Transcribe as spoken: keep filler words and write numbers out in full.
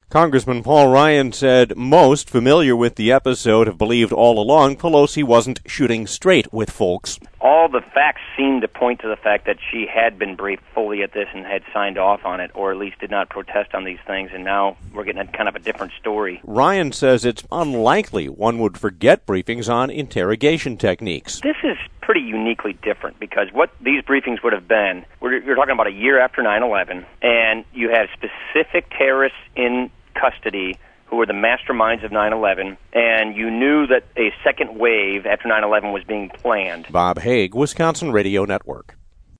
Congressman Paul Ryan said most familiar with the episode have believed all along Pelosi wasn't shooting straight with folks. All the facts seem to point to the fact that she had been briefed fully at this and had signed off on it, or at least did not protest on these things, and now we're getting a kind of a different story. Ryan says it's unlikely one would forget briefings on interrogation techniques. This is pretty uniquely different because what these briefings would have been, we're, you're talking about a year after nine eleven, and you have specific terrorists in custody who were the masterminds of nine eleven, and you knew that a second wave after nine eleven was being planned. Bob Haig, Wisconsin Radio Network.